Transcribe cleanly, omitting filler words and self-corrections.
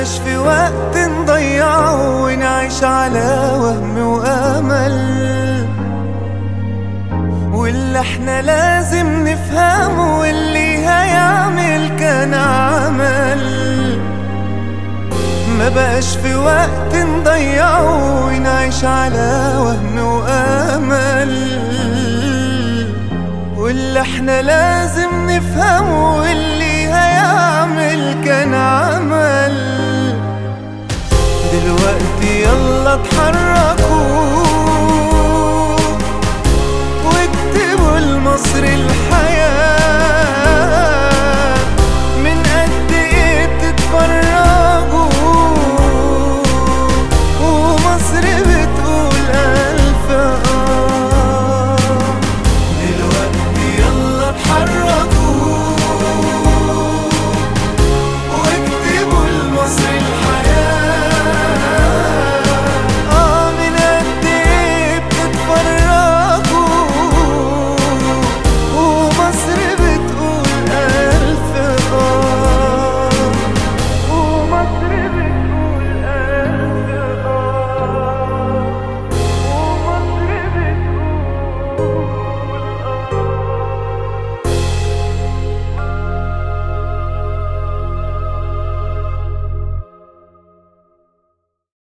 بقاش في وقت نضيعه ونعيش على وهم وامل، واللي احنا لازم نفهمه واللي هيعمل كان عمل. ما بقاش في وقت نضيعه ونعيش على وهم وامل، واللي احنا لازم نفهمه واللي هيعمل كان عمل. دلوقتي يلا اتحرك